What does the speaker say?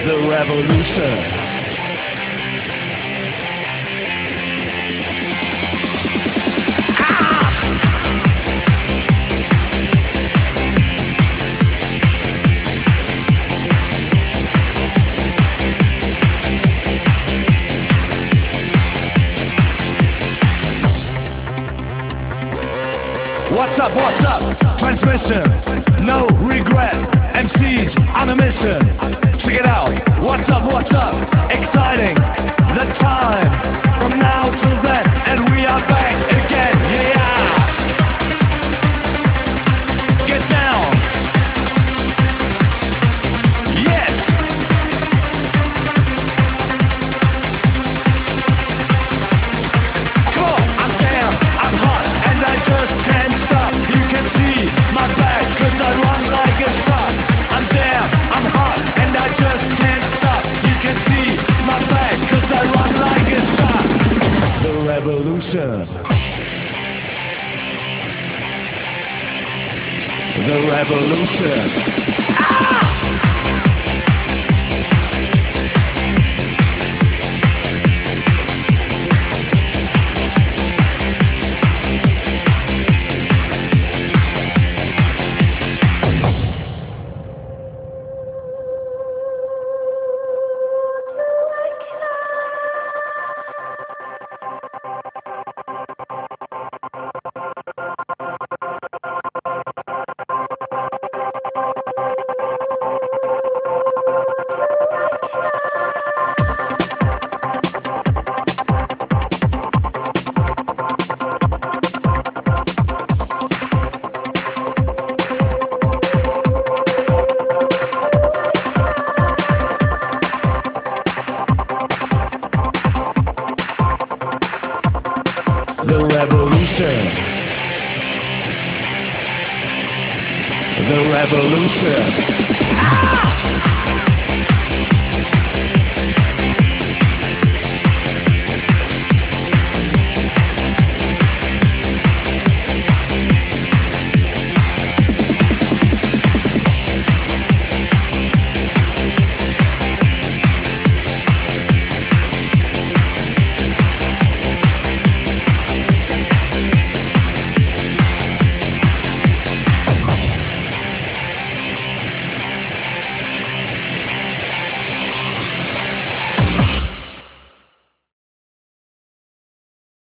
The revolution. What's up, what's up? Transmission, no regret. MCs on a mission. Check it out. What's up? Exciting. The time from now till then, and we are back again. Yeah. Get down. Yes. Come on, I'm down, I'm hot, and I just can't stop. You can see my back, 'cause I run like a shot. I'm down, I'm hot, and I just can't stop. You can see my back, 'cause I run like a shot. The revolution. The revolution. The revolution. The revolution. Ah!